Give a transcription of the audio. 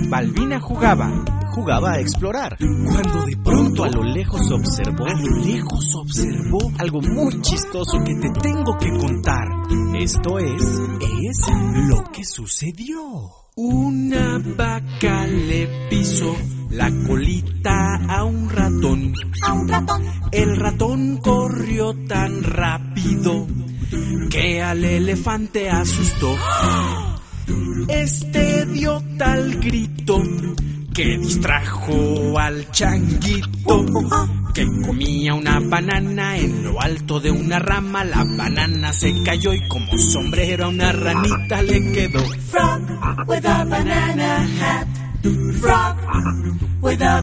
Balbina jugaba a explorar, cuando de pronto a lo lejos observó algo muy chistoso que te tengo que contar. Esto es lo que sucedió. Una vaca le pisó la colita a un ratón. El ratón corrió tan rápido que al elefante asustó. Este dio tal grito que distrajo al changuito, que comía una banana en lo alto de una rama. La banana se cayó y como sombrero a una ranita le quedó. Frog with a banana hat. Frog with a